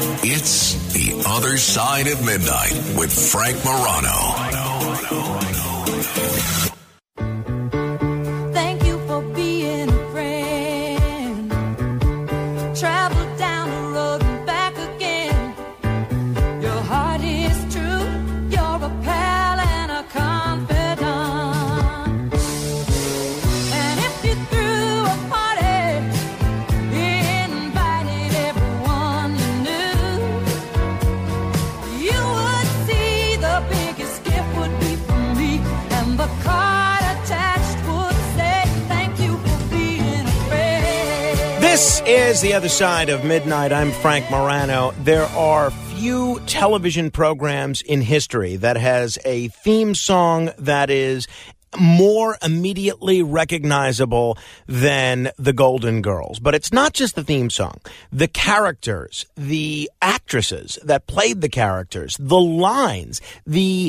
It's The Other Side of Midnight with Frank Morano. Thank you for being a friend. Travel down the road and back again. Your heart is true. You're a pal and a confidant. And if you threw a party, invited everyone you knew, you would see the biggest gift would be from me, and the card attached would say thank you for being a friend. This is The Other Side of Midnight. I'm Frank Morano. There are few television programs in history that has a theme song that is more immediately recognizable than the Golden Girls. But it's not just the theme song. The characters, the actresses that played the characters, the lines, the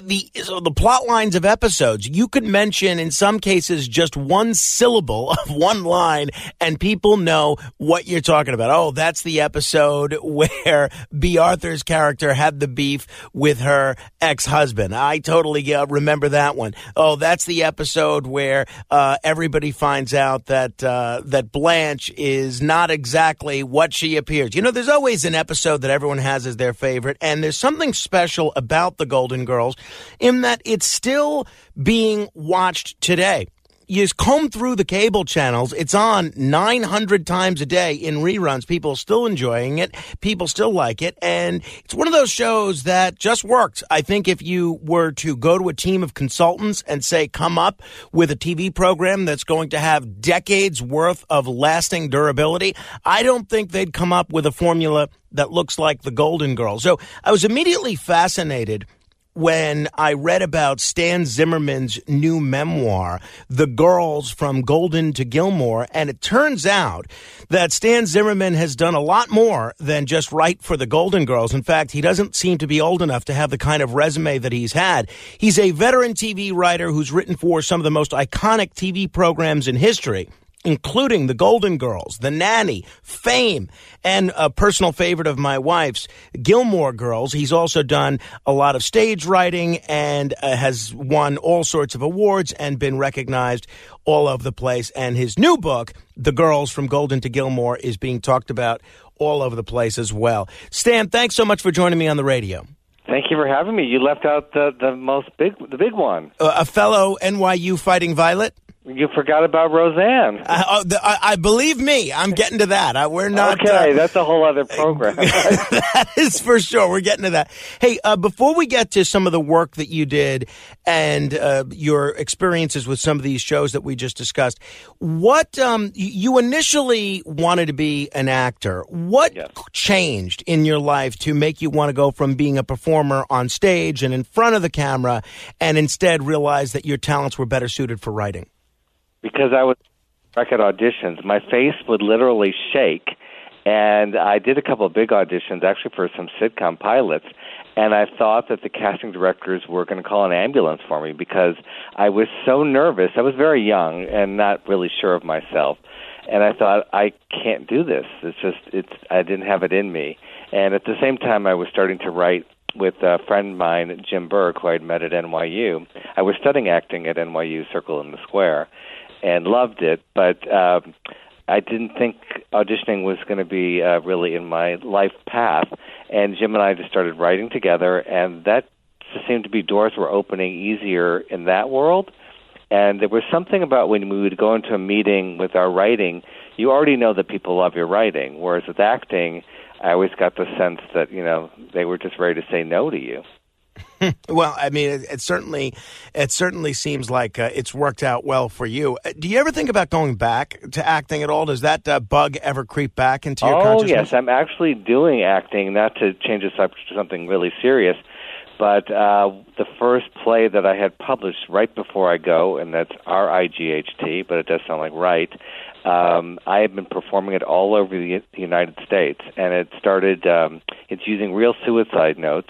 plot lines of episodes. You could mention, in some cases, just one syllable of one line, and people know what you're talking about. Oh, that's the episode where B. Arthur's character had the beef with her ex-husband. I totally remember that one. Oh, that's the episode where everybody finds out that Blanche is not exactly what she appears. You know, there's always an episode that everyone has as their favorite, and there's something special about the Golden Girls in that it's still being watched today. You just comb through the cable channels. It's on 900 times a day in reruns. People are still enjoying it. People still like it. And it's one of those shows that just works. I think if you were to go to a team of consultants and say, come up with a TV program that's going to have decades worth of lasting durability, I don't think they'd come up with a formula that looks like the Golden Girls. So I was immediately fascinated when I read about Stan Zimmerman's new memoir, The Girls from Golden to Gilmore, and it turns out that Stan Zimmerman has done a lot more than just write for the Golden Girls. In fact, he doesn't seem to be old enough to have the kind of resume that he's had. He's a veteran TV writer who's written for some of the most iconic TV programs in history, including The Golden Girls, The Nanny, Fame, and a personal favorite of my wife's, Gilmore Girls. He's also done a lot of stage writing and has won all sorts of awards and been recognized all over the place. And his new book, The Girls from Golden to Gilmore, is being talked about all over the place as well. Stan, thanks so much for joining me on the radio. Thank you for having me. You left out the big one. A fellow NYU Fighting Violet? You forgot about Roseanne. I believe me. I'm getting to that. We're not. Okay, that's a whole other program. That is for sure. We're getting to that. Hey, before we get to some of the work that you did and your experiences with some of these shows that we just discussed, what you initially wanted to be an actor. What changed in your life to make you want to go from being a performer on stage and in front of the camera and instead realize that your talents were better suited for writing? Because I would record auditions, my face would literally shake, and I did a couple of big auditions, actually for some sitcom pilots, and I thought that the casting directors were going to call an ambulance for me because I was so nervous. I was very young and not really sure of myself, and I thought, I can't do this. I didn't have it in me. And at the same time, I was starting to write with a friend of mine, Jim Burke, who I'd met at NYU. I was studying acting at NYU Circle in the Square, and loved it, but I didn't think auditioning was going to be really in my life path. And Jim and I just started writing together, and that just seemed to be doors were opening easier in that world. And there was something about when we would go into a meeting with our writing, you already know that people love your writing, whereas with acting, I always got the sense that, they were just ready to say no to you. Well, I mean, it certainly seems like it's worked out well for you. Do you ever think about going back to acting at all? Does that bug ever creep back into your consciousness? Oh, yes. I'm actually doing acting, not to change the subject to something really serious, but the first play that I had published right before I go, and that's RIGHT, but it does sound like right, I have been performing it all over the United States, and it started, it's using real suicide notes,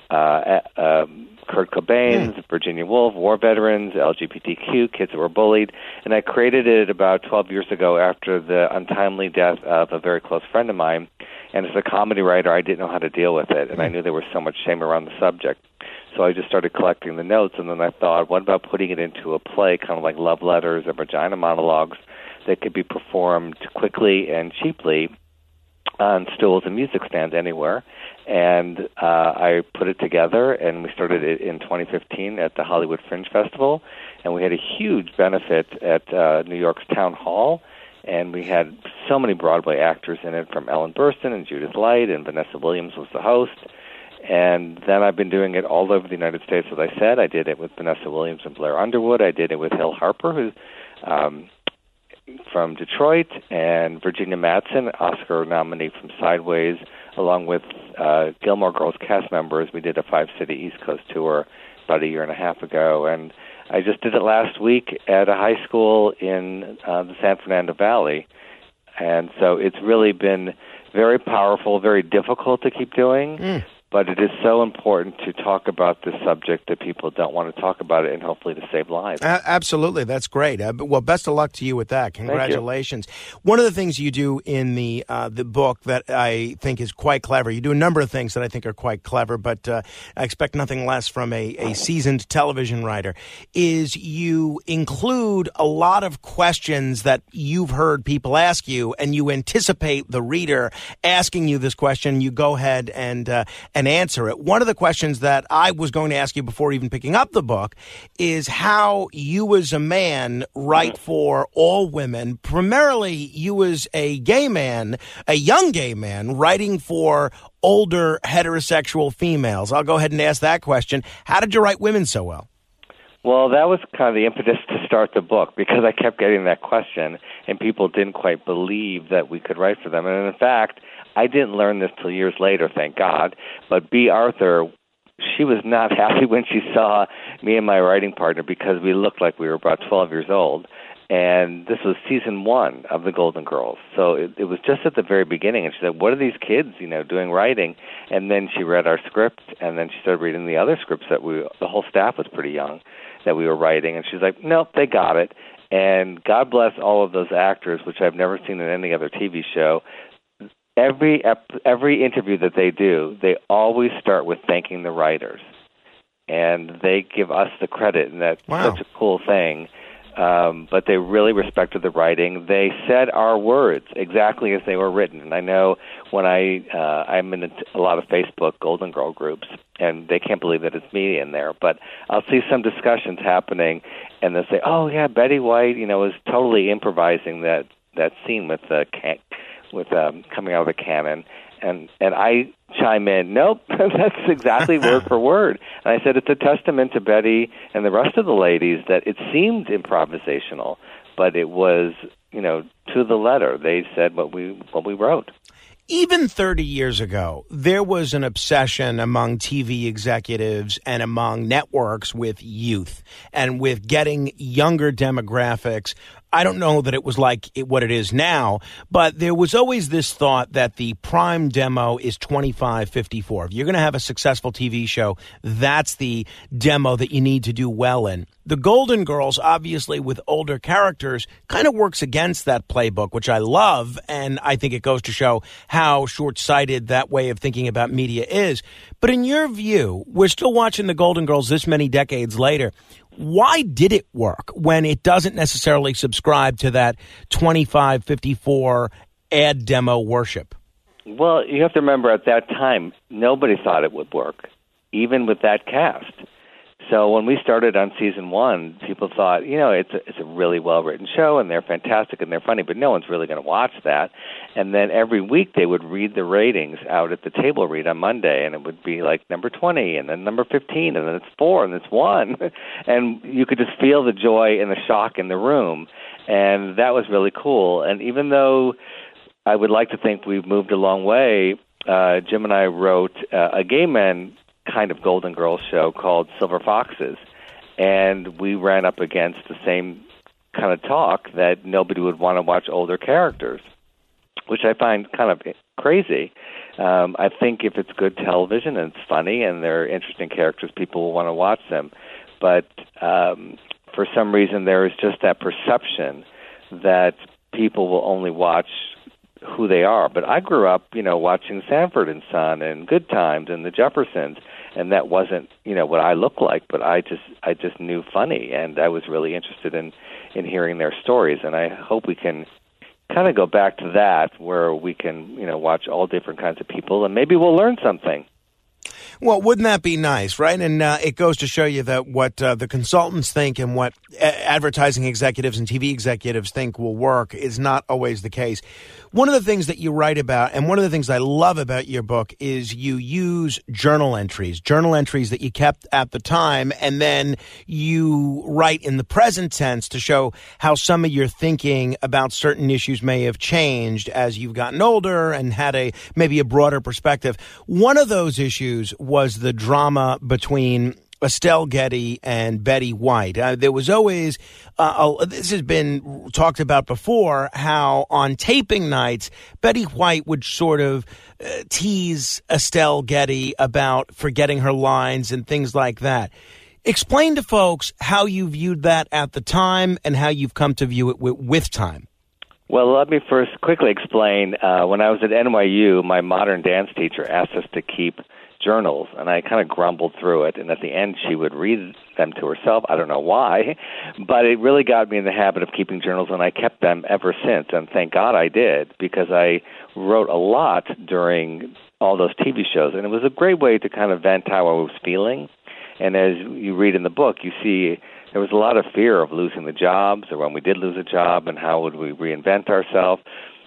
Kurt Cobain's, Virginia Woolf, war veterans, LGBTQ, kids that were bullied, and I created it about 12 years ago after the untimely death of a very close friend of mine, And as a comedy writer, I didn't know how to deal with it, and I knew there was so much shame around the subject. So I just started collecting the notes, and then I thought, what about putting it into a play, kind of like love letters or vagina monologues that could be performed quickly and cheaply on stools and music stands anywhere. And I put it together, and we started it in 2015 at the Hollywood Fringe Festival, and we had a huge benefit at New York's Town Hall, and we had so many Broadway actors in it, from Ellen Burstyn and Judith Light, and Vanessa Williams was the host. And then I've been doing it all over the United States, as I said. I did it with Vanessa Williams and Blair Underwood. I did it with Hill Harper, who's from Detroit, and Virginia Madsen, Oscar nominee from Sideways, along with Gilmore Girls cast members. We did a 5-city East Coast tour about a year and a half ago, and I just did it last week at a high school in the San Fernando Valley. And so it's really been very powerful, very difficult to keep doing, but it is so important to talk about this subject that people don't want to talk about it, and hopefully to save lives. Absolutely. That's great. Well, best of luck to you with that. Congratulations. One of the things you do in the book that I think is quite clever, you do a number of things that I think are quite clever, but I expect nothing less from a seasoned television writer, is you include a lot of questions that you've heard people ask you, and you anticipate the reader asking you this question. You go ahead and answer it. One of the questions that I was going to ask you before even picking up the book is how you as a man write for all women. Primarily, you as a gay man, a young gay man, writing for older heterosexual females. I'll go ahead and ask that question. How did you write women so well? Well, that was kind of the impetus to start the book, because I kept getting that question, and people didn't quite believe that we could write for them. And in fact, I didn't learn this till years later, thank God, but Bea Arthur, she was not happy when she saw me and my writing partner, because we looked like we were about 12 years old. And this was season 1 of The Golden Girls. So it was just at the very beginning. And she said, what are these kids, doing writing? And then she read our script, and then she started reading the other scripts that the whole staff was pretty young, that we were writing. And she's like, nope, they got it. And God bless all of those actors, which I've never seen in any other TV show. Every interview that they do, they always start with thanking the writers. And they give us the credit, and that's such a cool thing. But they really respected the writing. They said our words exactly as they were written. And I know when I'm in a lot of Facebook Golden Girl groups, and they can't believe that it's me in there. But I'll see some discussions happening, and they'll say, "Oh yeah, Betty White, was totally improvising that scene with coming out of the cannon." And I chime in, nope, that's exactly word for word. And I said it's a testament to Betty and the rest of the ladies that it seemed improvisational, but it was, to the letter. They said what we wrote. Even 30 years ago, there was an obsession among TV executives and among networks with youth and with getting younger demographics. I don't know that it was like what it is now, but there was always this thought that the prime demo is 25-54. If you're going to have a successful TV show, that's the demo that you need to do well in. The Golden Girls, obviously with older characters, kind of works against that playbook, which I love, and I think it goes to show how short-sighted that way of thinking about media is. But in your view, we're still watching the Golden Girls this many decades later. Why did it work when it doesn't necessarily subscribe to that 25-54 ad demo worship? Well, you have to remember at that time, nobody thought it would work, even with that cast. So when we started on season 1, people thought, it's a really well-written show, and they're fantastic, and they're funny, but no one's really going to watch that. And then every week they would read the ratings out at the table read on Monday, and it would be like number 20, and then number 15, and then it's 4, and it's 1. And you could just feel the joy and the shock in the room, and that was really cool. And even though I would like to think we've moved a long way, Jim and I wrote a gay men kind of Golden Girls show called Silver Foxes, and we ran up against the same kind of talk that nobody would want to watch older characters, which I find kind of crazy. I think if it's good television and it's funny and they're interesting characters, people will want to watch them. But for some reason, there is just that perception that people will only watch who they are. But I grew up, watching Sanford and Son and Good Times and the Jeffersons, and that wasn't, what I looked like, but I just knew funny, and I was really interested in hearing their stories. And I hope we can kind of go back to that, where we can, watch all different kinds of people, and maybe we'll learn something. Well, wouldn't that be nice, right? And it goes to show you that what the consultants think and what advertising executives and TV executives think will work is not always the case. One of the things that you write about, and one of the things I love about your book, is you use journal entries that you kept at the time, and then you write in the present tense to show how some of your thinking about certain issues may have changed as you've gotten older and had maybe a broader perspective. One of those issues was the drama between Estelle Getty and Betty White. There was always, this has been talked about before, how on taping nights, Betty White would sort of tease Estelle Getty about forgetting her lines and things like that. Explain to folks how you viewed that at the time and how you've come to view it with time. Well, let me first quickly explain. When I was at NYU, my modern dance teacher asked us to keep journals, and I kind of grumbled through it, and at the end she would read them to herself. I don't know why, but it really got me in the habit of keeping journals, and I kept them ever since, and thank God I did, because I wrote a lot during all those TV shows, and it was a great way to kind of vent how I was feeling. And as you read in the book, you see there was a lot of fear of losing the jobs, or when we did lose a job, and how would we reinvent ourselves.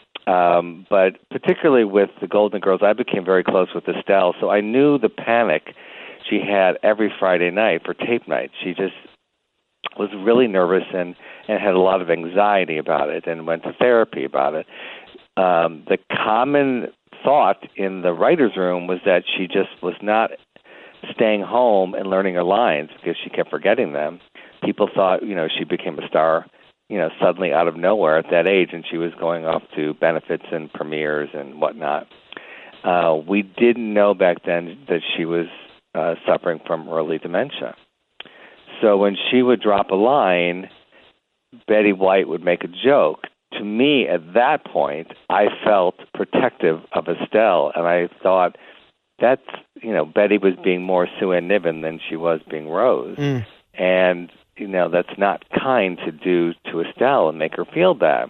But particularly with the Golden Girls, I became very close with Estelle, so I knew the panic she had every Friday night for tape night. She just was really nervous and had a lot of anxiety about it and went to therapy about it. The common thought in the writer's room was that she just was not staying home and learning her lines because she kept forgetting them. People thought, she became a star suddenly out of nowhere at that age, and she was going off to benefits and premieres and whatnot. We didn't know back then that she was suffering from early dementia. So when she would drop a line, Betty White would make a joke. To me, at that point, I felt protective of Estelle, and I thought that's, Betty was being more Sue Ann Niven than she was being Rose. And that's not kind to do to Estelle and make her feel bad.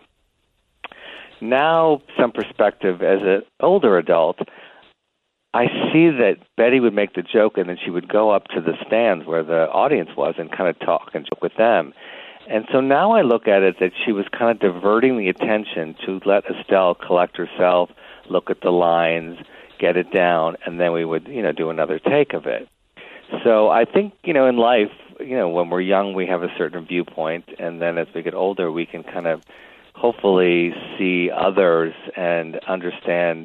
Now, some perspective as an older adult, I see that Betty would make the joke and then she would go up to the stands where the audience was and kind of talk and joke with them. And so now I look at it that she was kind of diverting the attention to let Estelle collect herself, look at the lines, get it down, and then we would, do another take of it. So I think, in life, when we're young, we have a certain viewpoint, and then as we get older, we can kind of hopefully see others and understand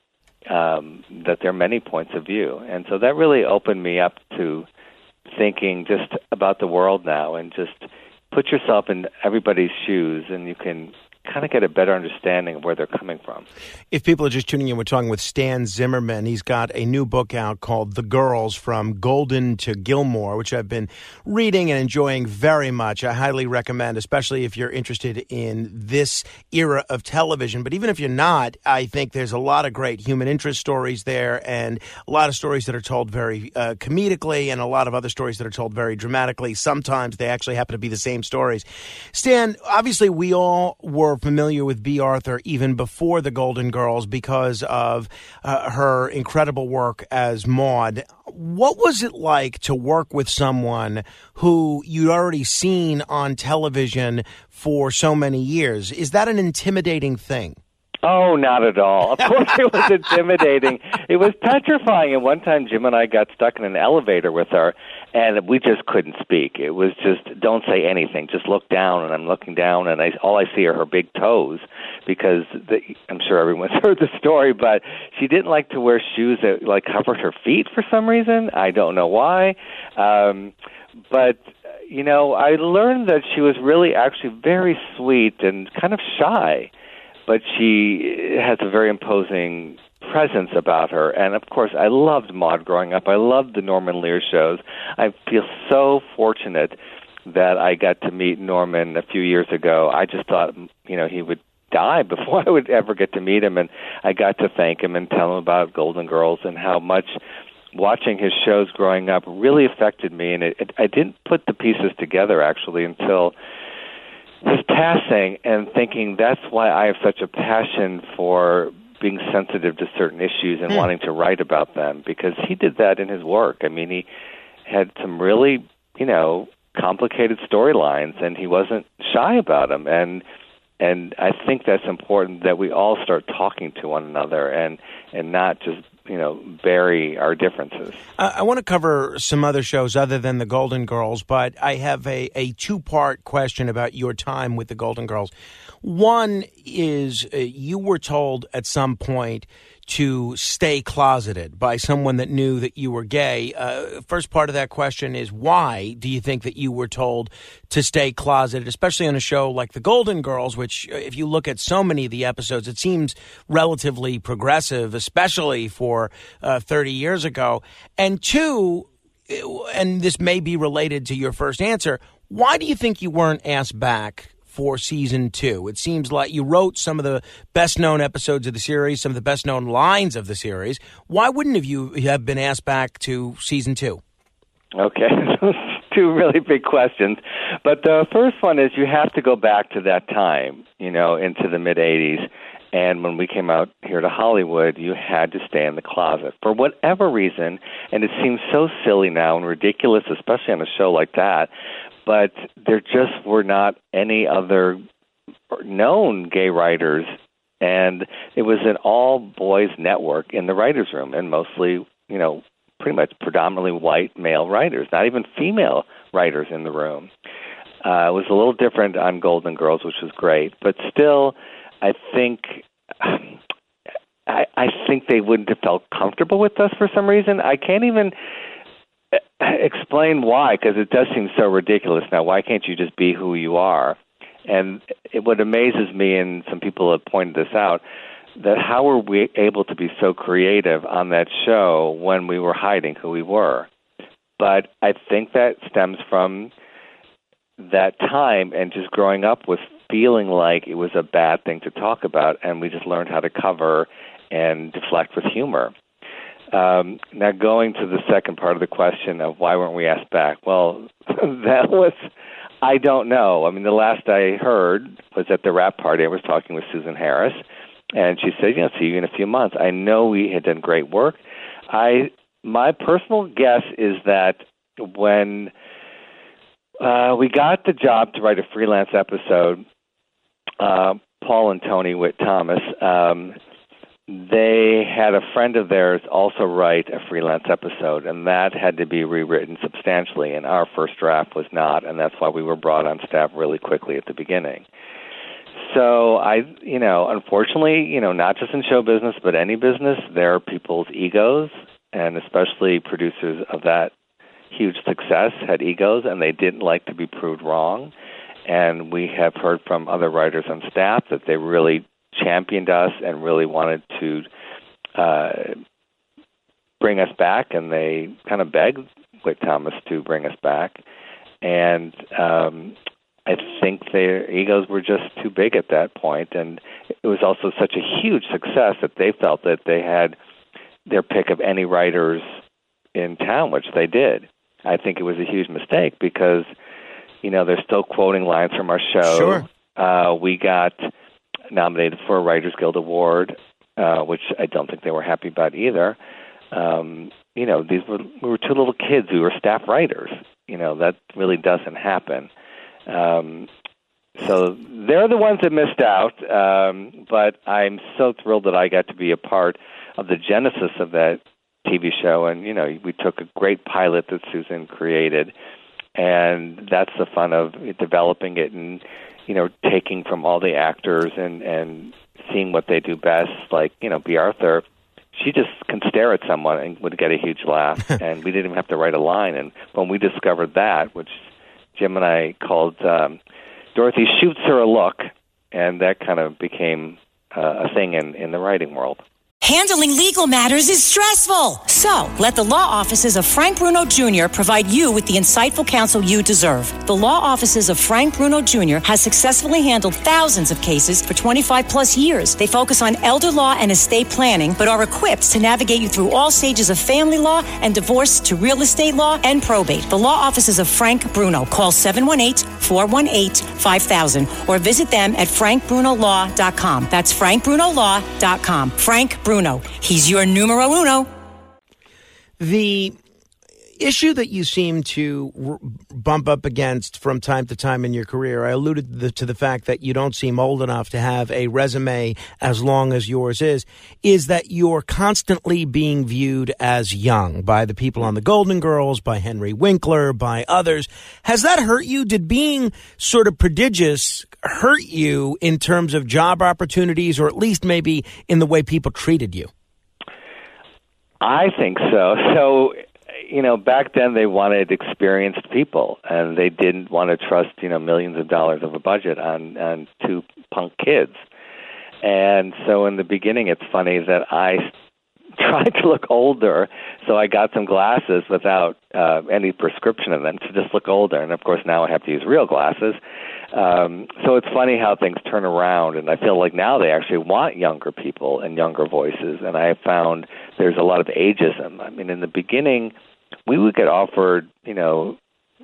that there are many points of view. And so that really opened me up to thinking just about the world now and just put yourself in everybody's shoes, and you can kind of get a better understanding of where they're coming from. If people are just tuning in, we're talking with Stan Zimmerman. He's got a new book out called The Girls, From Golden to Gilmore, which I've been reading and enjoying very much. I highly recommend, especially if you're interested in this era of television. But even if you're not, I think there's a lot of great human interest stories there, and a lot of stories that are told very comedically, and a lot of other stories that are told very dramatically. Sometimes they actually happen to be the same stories. Stan, obviously we all were familiar with Bea Arthur even before the Golden Girls because of her incredible work as Maude. What was it like to work with someone who you'd already seen on television for so many years? Is that an intimidating thing? Oh, not at all. Of course it was intimidating. It was petrifying. And one time Jim and I got stuck in an elevator with her, and we just couldn't speak. It was just, don't say anything. Just look down, and I'm looking down, and all I see are her big toes because I'm sure everyone's heard the story, but she didn't like to wear shoes that covered her feet for some reason. I don't know why. But I learned that she was really actually very sweet and kind of shy, but she has a very imposing presence about her. And, of course, I loved Maude growing up. I loved the Norman Lear shows. I feel so fortunate that I got to meet Norman a few years ago. I just thought, he would die before I would ever get to meet him, and I got to thank him and tell him about Golden Girls and how much watching his shows growing up really affected me. And I didn't put the pieces together, actually, until his passing, and thinking that's why I have such a passion for being sensitive to certain issues and wanting to write about them, because he did that in his work. I mean, he had some really, complicated storylines, and he wasn't shy about them. And I think that's important, that we all start talking to one another and not just, bury our differences. I want to cover some other shows other than the Golden Girls, but I have a two-part question about your time with the Golden Girls. One is you were told at some point to stay closeted by someone that knew that you were gay. First part of that question is, why do you think that you were told to stay closeted, especially on a show like The Golden Girls, which, if you look at so many of the episodes, it seems relatively progressive, especially for 30 years ago. And two, and this may be related to your first answer, why do you think you weren't asked back for season 2? It seems like you wrote some of the best-known episodes of the series, some of the best-known lines of the series. Why wouldn't you have been asked back to season 2? Okay, two really big questions. But the first one is, you have to go back to that time, into the mid-'80s. And when we came out here to Hollywood, you had to stay in the closet for whatever reason. And it seems so silly now and ridiculous, especially on a show like that. But there just were not any other known gay writers, and it was an all-boys network in the writers' room, and mostly, pretty much predominantly white male writers, not even female writers in the room. It was a little different on Golden Girls, which was great, but still, I think they wouldn't have felt comfortable with us for some reason. I can't even explain why, because it does seem so ridiculous now. Why can't you just be who you are? And what amazes me, and some people have pointed this out, that how were we able to be so creative on that show when we were hiding who we were? But I think that stems from that time and just growing up with feeling like it was a bad thing to talk about, and we just learned how to cover and deflect with humor. Now, going to the second part of the question of why weren't we asked back? Well, that was, I don't know. I mean, the last I heard was at the wrap party. I was talking with Susan Harris, and she said, see you in a few months. I know we had done great work. My personal guess is that when we got the job to write a freelance episode, Paul and Tony Witt-Thomas, they had a friend of theirs also write a freelance episode, and that had to be rewritten substantially, and our first draft was not, and that's why we were brought on staff really quickly at the beginning. So unfortunately, not just in show business, but any business, there are people's egos, and especially producers of that huge success had egos, and they didn't like to be proved wrong. And we have heard from other writers on staff that they really championed us and really wanted to bring us back, and they kind of begged Witt-Thomas to bring us back. And I think their egos were just too big at that point, and it was also such a huge success that they felt that they had their pick of any writers in town, which they did. I think it was a huge mistake because, they're still quoting lines from our show. Sure. We got nominated for a Writers Guild Award, which I don't think they were happy about either. We were two little kids who were staff writers. That really doesn't happen. So they're the ones that missed out, but I'm so thrilled that I got to be a part of the genesis of that TV show. And, we took a great pilot that Susan created, and that's the fun of developing it and, taking from all the actors and seeing what they do best. Like, B. Arthur, she just can stare at someone and would get a huge laugh, and we didn't even have to write a line. And when we discovered that, which Jim and I called Dorothy Shoots Her a Look, and that kind of became a thing in the writing world. Handling legal matters is stressful. So, let the law offices of Frank Bruno Jr. provide you with the insightful counsel you deserve. The law offices of Frank Bruno Jr. has successfully handled thousands of cases for 25 plus years. They focus on elder law and estate planning, but are equipped to navigate you through all stages of family law and divorce to real estate law and probate. The law offices of Frank Bruno. Call 718-418-5000 or visit them at frankbrunolaw.com. That's frankbrunolaw.com. Frank Bruno. He's your numero uno. The issue that you seem to bump up against from time to time in your career, I alluded to the fact that you don't seem old enough to have a resume as long as yours is that you're constantly being viewed as young by the people on The Golden Girls, by Henry Winkler, by others. Has that hurt you? Did being sort of prodigious hurt you in terms of job opportunities, or at least maybe in the way people treated you? I think so. So, back then they wanted experienced people, and they didn't want to trust, millions of dollars of a budget on two punk kids. And so in the beginning, it's funny that I tried to look older, so I got some glasses without any prescription in them to just look older. And, of course, now I have to use real glasses. So it's funny how things turn around, and I feel like now they actually want younger people and younger voices, and I have found there's a lot of ageism. I mean, in the beginning, we would get offered, 3 to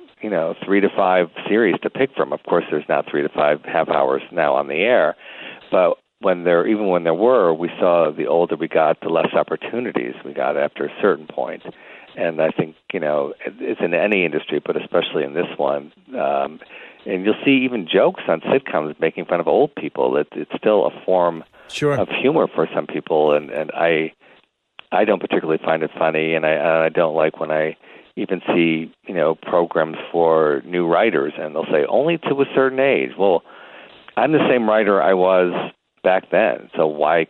5 series to pick from. Of course, there's now 3 to 5 half hours now on the air, but when there were, we saw the older we got, the less opportunities we got after a certain point. And I think, it's in any industry, but especially in this one. And you'll see even jokes on sitcoms making fun of old people. It's still a form of humor for some people, and I don't particularly find it funny, and I don't like when I even see, programs for new writers, and they'll say, only to a certain age. Well, I'm the same writer I was back then, so why,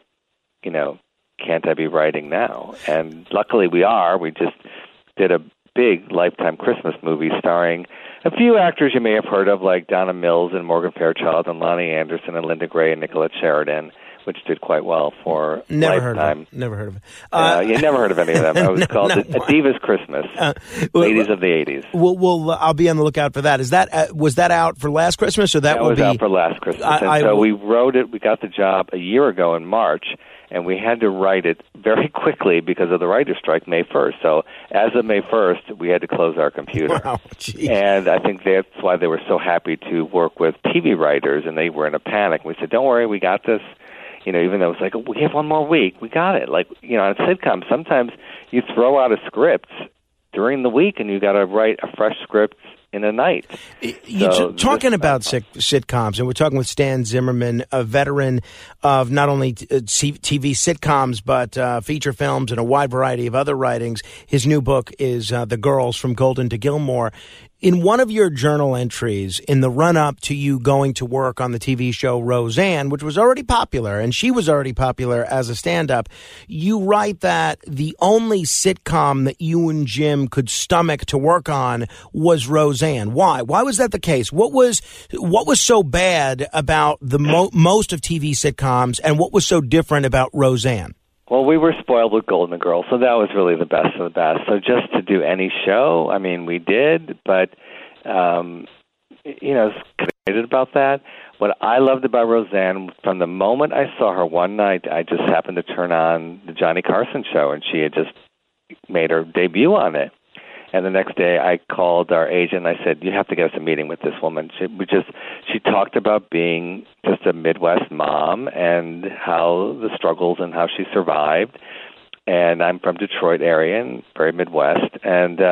can't I be writing now? And luckily we are. We just did a big Lifetime Christmas movie starring a few actors you may have heard of, like Donna Mills and Morgan Fairchild and Lonnie Anderson and Linda Gray and Nicolette Sheridan, which did quite well for Lifetime. Never heard of it. You never heard of any of them. It was called A Diva's Christmas, ladies of the 80s. Well, I'll be on the lookout for that. Was that out for last Christmas, or that will was be out for last Christmas? We wrote it. We got the job a year ago in March, and we had to write it very quickly because of the writer's strike May 1st. So as of May 1st, we had to close our computer. Wow, geez. And I think that's why they were so happy to work with TV writers, and they were in a panic. We said, don't worry, we got this. Even though it's like, we have one more week, we got it. Like, on a sitcom, sometimes you throw out a script during the week, and you got to write a fresh script in a night. Talking about sitcoms, and we're talking with Stan Zimmerman, a veteran of not only TV sitcoms, but feature films and a wide variety of other writings. His new book is The Girls from Golden to Gilmore. In one of your journal entries, in the run-up to you going to work on the TV show Roseanne, which was already popular, and she was already popular as a stand-up, you write that the only sitcom that you and Jim could stomach to work on was Roseanne. Why? Why was that the case? What was so bad about the most of TV sitcoms, and what was so different about Roseanne? Well, we were spoiled with Golden Girls, so that was really the best of the best. So just to do any show, I mean, we did, but, I was excited about that. What I loved about Roseanne, from the moment I saw her one night, I just happened to turn on the Johnny Carson show, and she had just made her debut on it. And the next day I called our agent and I said, you have to get us a meeting with this woman. She talked about being just a Midwest mom and how the struggles and how she survived. And I'm from Detroit area and very Midwest. And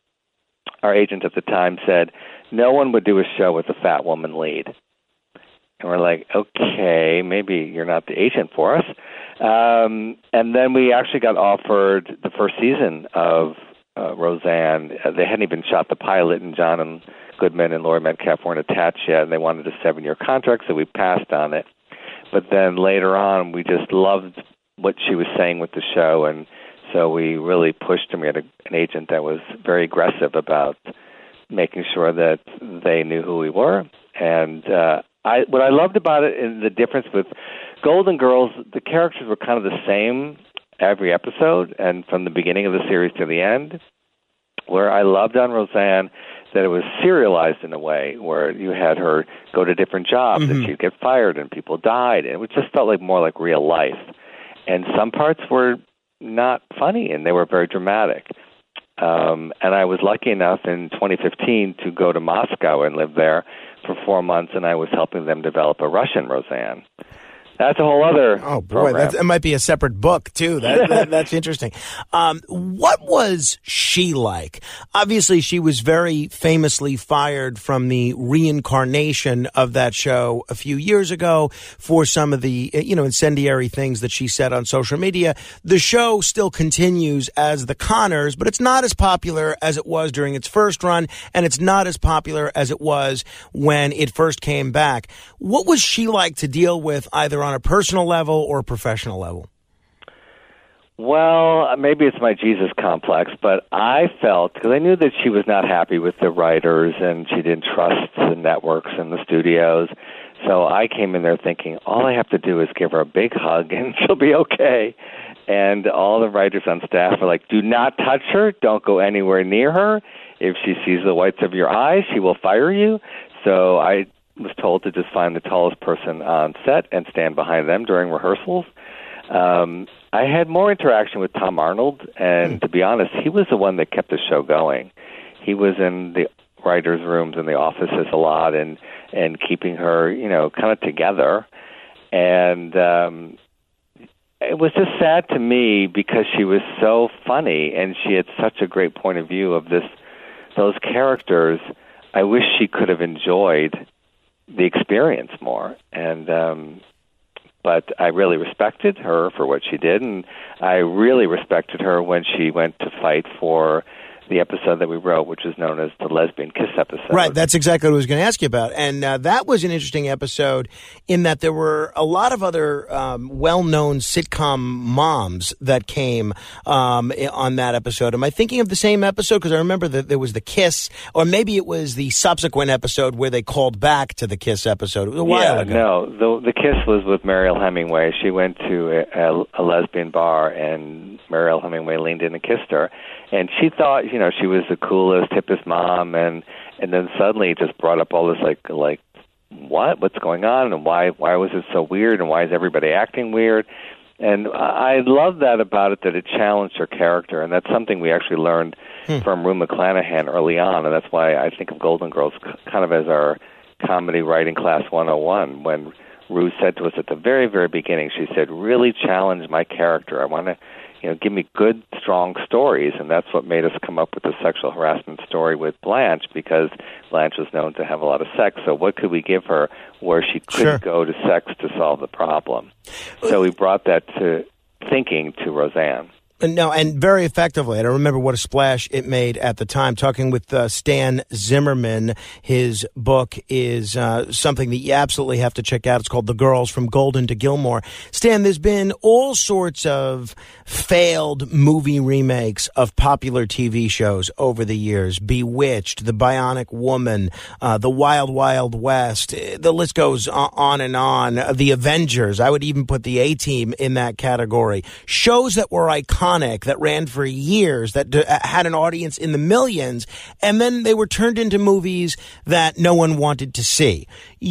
our agent at the time said, no one would do a show with a fat woman lead. And we're like, okay, maybe you're not the agent for us. And then we actually got offered the first season of Roseanne. They hadn't even shot the pilot, and John and Goodman and Laurie Metcalf weren't attached yet, and they wanted a 7-year contract, so we passed on it. But then later on, we just loved what she was saying with the show, and so we really pushed, and we had an agent that was very aggressive about making sure that they knew who we were. And what I loved about it, and the difference with Golden Girls, the characters were kind of the same every episode, and from the beginning of the series to the end. Where I loved on Roseanne that it was serialized in a way where you had her go to different jobs and she'd get fired and people died. And it just felt like more like real life. And some parts were not funny and they were very dramatic. And I was lucky enough in 2015 to go to Moscow and live there for 4 months, and I was helping them develop a Russian Roseanne. That's a whole other program. That might be a separate book, too. That's interesting. What was she like? Obviously, she was very famously fired from the reincarnation of that show a few years ago for some of the, incendiary things that she said on social media. The show still continues as The Conners, but it's not as popular as it was during its first run, and it's not as popular as it was when it first came back. What was she like to deal with, either on a personal level or a professional level? Well, maybe it's my Jesus complex, but I felt, because I knew that she was not happy with the writers and she didn't trust the networks and the studios, so I came in there thinking, all I have to do is give her a big hug and she'll be okay. And all the writers on staff were like, do not touch her, don't go anywhere near her. If she sees the whites of your eyes, she will fire you. So I was told to just find the tallest person on set and stand behind them during rehearsals. I had more interaction with Tom Arnold, and to be honest, he was the one that kept the show going. He was in the writers' rooms and the offices a lot and keeping her, kind of together. And it was just sad to me because she was so funny and she had such a great point of view of those characters. I wish she could have enjoyed the experience more, but I really respected her for what she did, and I really respected her when she went to fight for the episode that we wrote, which is known as the Lesbian Kiss episode. Right, that's exactly what I was going to ask you about. And that was an interesting episode in that there were a lot of other well-known sitcom moms that came on that episode. Am I thinking of the same episode? Because I remember that there was the Kiss, or maybe it was the subsequent episode where they called back to the Kiss episode. It was a while ago. No, the Kiss was with Mariel Hemingway. She went to a lesbian bar, and Mariel Hemingway leaned in and kissed her. And she thought, she was the coolest, hippest mom, and then suddenly it just brought up all this like what's going on, and why was it so weird, and why is everybody acting weird? And I love that about it, that it challenged her character, and that's something we actually learned from Rue McClanahan early on, and that's why I think of Golden Girls kind of as our comedy writing class 101. When Rue said to us at the very, very beginning, she said, really challenge my character. I want to give me good, strong stories, and that's what made us come up with the sexual harassment story with Blanche, because Blanche was known to have a lot of sex, so what could we give her where she couldn't go to sex to solve the problem? So we brought that to thinking to Roseanne. No, and very effectively. I don't remember what a splash it made at the time. Talking with Stan Zimmerman, his book is something that you absolutely have to check out. It's called The Girls from Golden to Gilmore. Stan, there's been all sorts of failed movie remakes of popular TV shows over the years. Bewitched, The Bionic Woman, The Wild Wild West. The list goes on and on. The Avengers. I would even put the A-Team in that category. Shows that were iconic, that ran for years, that had an audience in the millions, and then they were turned into movies that no one wanted to see.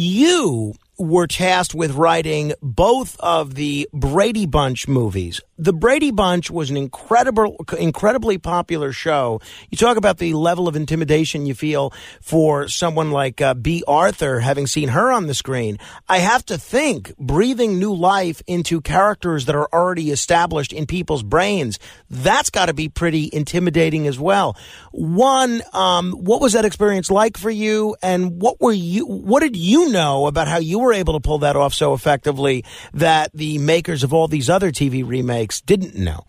You were tasked with writing both of the Brady Bunch movies. The Brady Bunch was an incredibly popular show. You talk about the level of intimidation you feel for someone like Bea Arthur, having seen her on the screen. I have to think breathing new life into characters that are already established in people's brains, that's got to be pretty intimidating as well. One, what was that experience like for you, and what did you know about how you were able to pull that off so effectively that the makers of all these other TV remakes didn't know?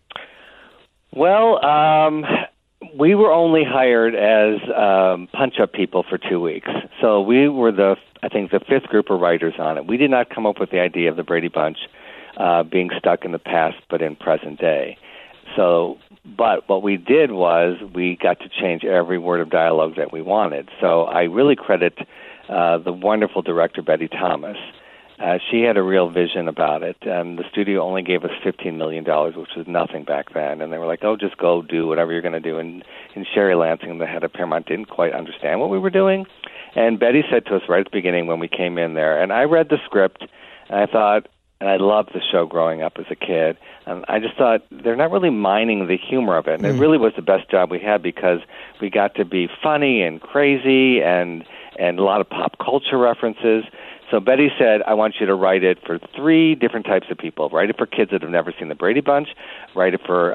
Well, we were only hired as punch-up people for 2 weeks. So we were the fifth group of writers on it. We did not come up with the idea of the Brady Bunch being stuck in the past but in present day. But what we did was we got to change every word of dialogue that we wanted. So I really credit the wonderful director, Betty Thomas. She had a real vision about it, and the studio only gave us $15 million, which was nothing back then. And they were like, oh, just go do whatever you're going to do. And Sherry Lansing, the head of Paramount, didn't quite understand what we were doing. And Betty said to us right at the beginning when we came in there, and I read the script, and I thought, and I loved the show growing up as a kid, and I just thought they're not really mining the humor of it. And it really was the best job we had because we got to be funny and crazy and a lot of pop culture references. So Betty said, I want you to write it for 3 different types of people. Write it for kids that have never seen the Brady Bunch, write it for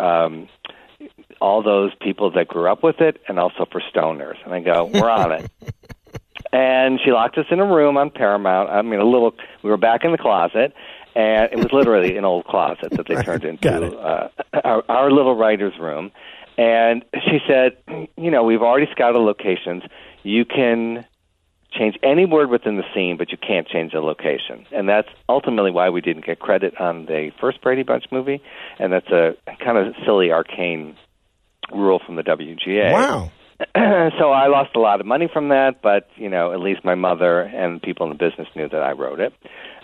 all those people that grew up with it, and also for stoners. And I go, we're on it. And she locked us in a room on Paramount. I mean, we were back in the closet, and it was literally an old closet that they turned into our little writer's room. And she said, we've already scouted locations. You can change any word within the scene, but you can't change the location. And that's ultimately why we didn't get credit on the first Brady Bunch movie, and that's a kind of silly, arcane rule from the WGA. Wow. So I lost a lot of money from that, but, at least my mother and people in the business knew that I wrote it.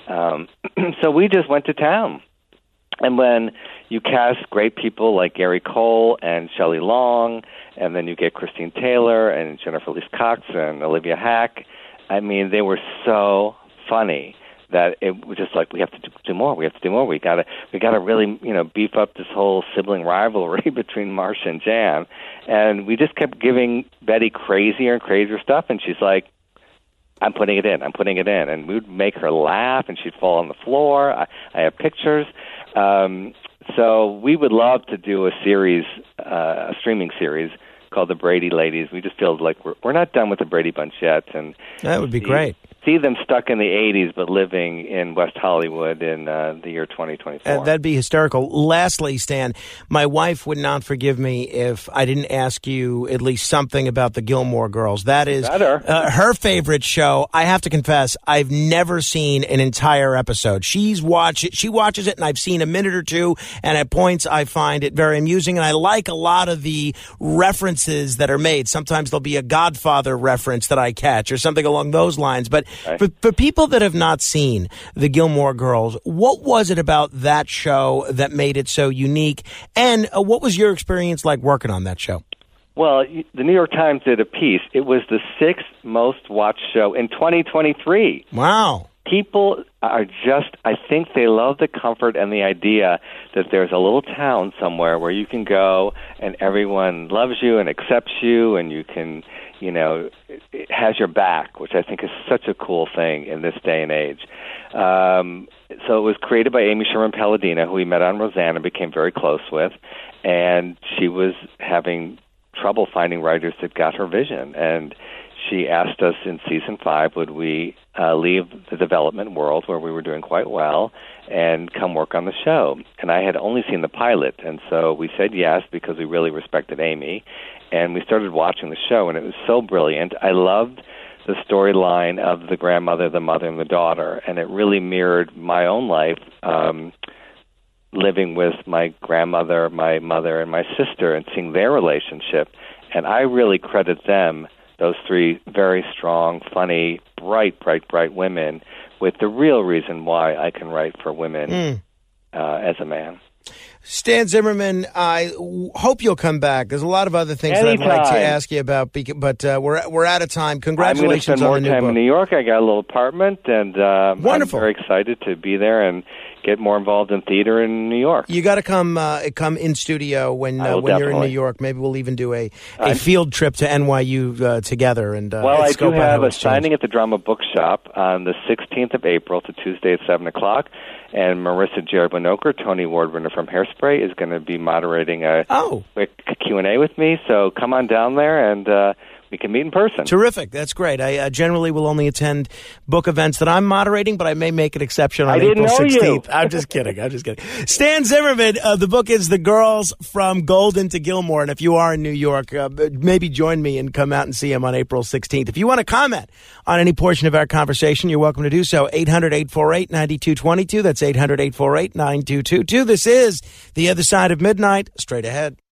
So we just went to town. And when you cast great people like Gary Cole and Shelley Long, and then you get Christine Taylor and Jennifer Lee Cox and Olivia Hack, I mean, they were so funny that it was just like, we have to do more. We have to do more. We got to really, beef up this whole sibling rivalry between Marcia and Jan. And we just kept giving Betty crazier and crazier stuff, and she's like, I'm putting it in. And we would make her laugh, and she'd fall on the floor. I have pictures. So we would love to do a series, a streaming series called The Brady Ladies. We just feel like we're not done with the Brady Bunch yet. And that would be great. See them stuck in the 80s but living in West Hollywood in the year 2024. That'd be hysterical. Lastly, Stan, my wife would not forgive me if I didn't ask you at least something about the Gilmore Girls. That is her favorite show. I have to confess, I've never seen an entire episode. She watches it, and I've seen a minute or two, and at points I find it very amusing, and I like a lot of the references that are made. Sometimes there'll be a Godfather reference that I catch or something along those lines, but for people that have not seen the Gilmore Girls, what was it about that show that made it so unique? And what was your experience like working on that show? Well, the New York Times did a piece. It was the 6th most watched show in 2023. Wow. People are I think they love the comfort and the idea that there's a little town somewhere where you can go and everyone loves you and accepts you, and you can, it has your back, which I think is such a cool thing in this day and age. So it was created by Amy Sherman Palladino, who we met on Roseanne and became very close with, and she was having trouble finding writers that got her vision, and she asked us in season 5, would we leave the development world where we were doing quite well and come work on the show. And I had only seen the pilot, and so we said yes because we really respected Amy. And we started watching the show, and it was so brilliant. I loved the storyline of the grandmother, the mother, and the daughter, and it really mirrored my own life, living with my grandmother, my mother, and my sister, and seeing their relationship. And I really credit them, those 3 very strong, funny, bright women, with the real reason why I can write for women as a man. Stan Zimmerman, I hope you'll come back. There's a lot of other things that I'd like to ask you about, but we're out of time. Congratulations on the new book. I'm going to spend more time in New York. I got a little apartment, and wonderful. I'm very excited to be there and get more involved in theater in New York. You got to come in studio when you're in New York. Maybe we'll even do a field trip to NYU together. And I do have a signing at the Drama Bookshop on the 16th of April to Tuesday at 7 o'clock. And Marissa Jarabanoker, Tony Award winner from Hairspray, is going to be moderating a quick Q&A with me. So come on down there, and we can meet in person. Terrific. That's great. I generally will only attend book events that I'm moderating, but I may make an exception on April 16th. I'm just kidding. Stan Zimmerman, the book is The Girls from Golden to Gilmore. And if you are in New York, maybe join me and come out and see him on April 16th. If you want to comment on any portion of our conversation, you're welcome to do so. 800-848-9222. That's 800-848-9222. This is The Other Side of Midnight. Straight ahead.